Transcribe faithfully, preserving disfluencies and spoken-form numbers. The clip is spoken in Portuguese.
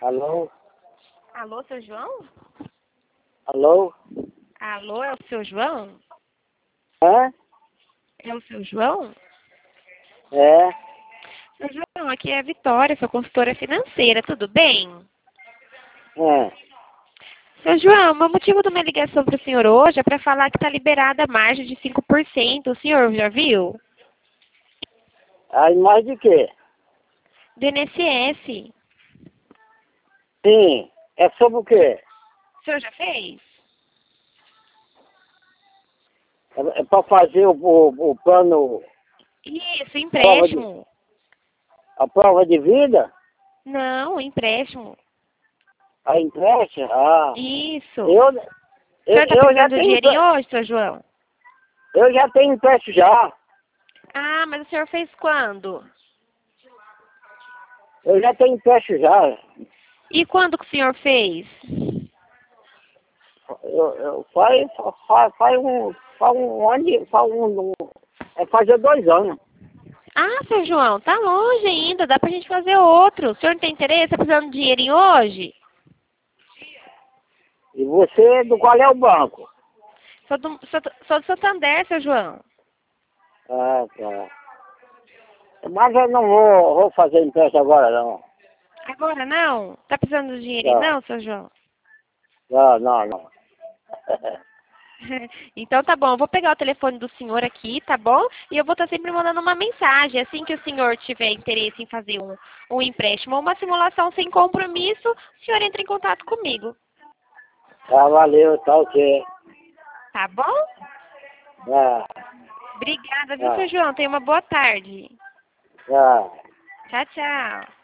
Alô? Alô, seu João? Alô? Alô, é o seu João? Hã? É o seu João? É? Seu João, aqui é a Vitória, sua consultora financeira, tudo bem? É. Seu João, o motivo da minha ligação para o senhor hoje é para falar que está liberada a margem de cinco por cento. O senhor já viu? Aí mais de quê? Do I N S S. Sim. É sobre o quê? O senhor já fez? É, é para fazer o, o, o plano, Isso, prova de, empréstimo. a prova de vida? Não, empréstimo. A empréstimo? Ah. Isso. Eu, O eu, senhor está eu já precisando do tenho dinheirinho empréstimo. hoje, seu João? Eu já tenho empréstimo já. Ah, mas o senhor fez quando? Eu já tenho empréstimo já. E quando que o senhor fez? Eu, eu, faz, faz, faz um. Faz um ano. de- Faz um, um, é fazer dois anos. Ah, seu João, tá longe ainda, dá pra gente fazer outro. O senhor não tem interesse? Tá precisando de dinheirinho hoje? E você, do qual é o banco? Sou do, sou, do- sou do Santander, seu João. Ah, tá. Mas eu não vou, vou fazer empréstimo agora, não. Agora não? Tá precisando de dinheirinho Não, não, seu João? não, não, não. Então tá bom, eu vou pegar o telefone do senhor aqui, tá bom? E eu vou estar sempre mandando uma mensagem. Assim que o senhor tiver interesse em fazer um, um empréstimo ou uma simulação sem compromisso, o senhor entra em contato comigo. Tá, valeu, tá ok. Tá bom? Ah, Obrigada, viu, seu ah, João? Tenha uma boa tarde. ah. Tchau, tchau.